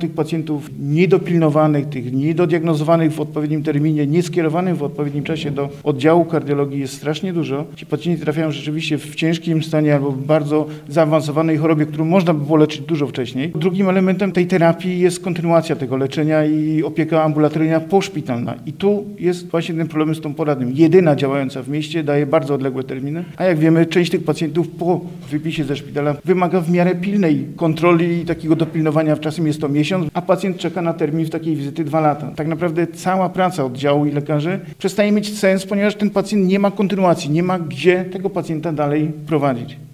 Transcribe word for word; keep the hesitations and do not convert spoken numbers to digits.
tych pacjentów niedopilnowanych, tych niedodiagnozowanych w odpowiednim terminie, nieskierowanych w odpowiednim czasie do oddziału kardiologii jest strasznie dużo. Ci pacjenci trafiają rzeczywiście w ciężkim stanie albo w bardzo zaawansowanej chorobie, którą można by było leczyć dużo wcześniej. Drugim elementem tej terapii jest kontynuacja tego leczenia i opieka ambulatoryjna poszpitalna. I tu jest właśnie ten problem z tą poradnią. Jedyna działająca w mieście, daje bardzo odległe terminy, a jak wiemy, część tych pacjentów po wypisie ze szpitala wymaga w miarę pilnej kontroli i takiego dopilnowania. Czasem jest to miesiąc, a pacjent czeka na termin w takiej wizyty dwa lata. Tak naprawdę cała praca oddziału i lekarzy przestaje mieć sens, ponieważ ten pacjent nie ma kontynuacji, nie ma gdzie tego pacjenta dalej prowadzić.